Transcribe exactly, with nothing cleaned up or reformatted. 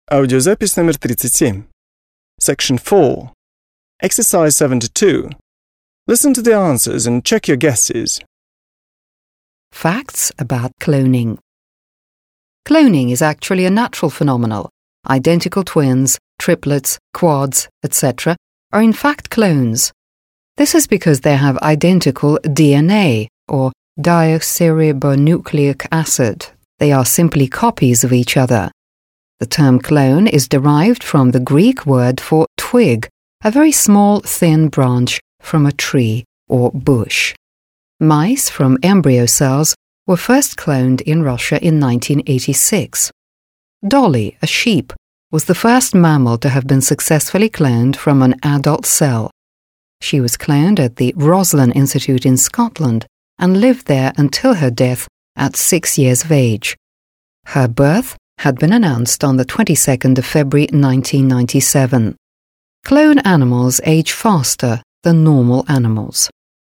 Аудиозапись номер тридцать семь. Section four. Exercise seventy-two. Listen to the answers and check your guesses. Facts about cloning. Cloning is actually a natural phenomenon. Identical twins, triplets, quads, et cetera are in fact clones. This is because they have identical D N A, or deoxyribonucleic acid. They are simply copies of each other. The term clone is derived from the Greek word for twig, a very small, thin branch from a tree or bush. Mice from embryo cells were first cloned in Russia in nineteen eighty-six. Dolly, a sheep, was the first mammal to have been successfully cloned from an adult cell. She was cloned at the Roslin Institute in Scotland and lived there until her death at six years of age. Her birth had been announced on the twenty-second of February nineteen ninety-seven. Clone animals age faster than normal animals.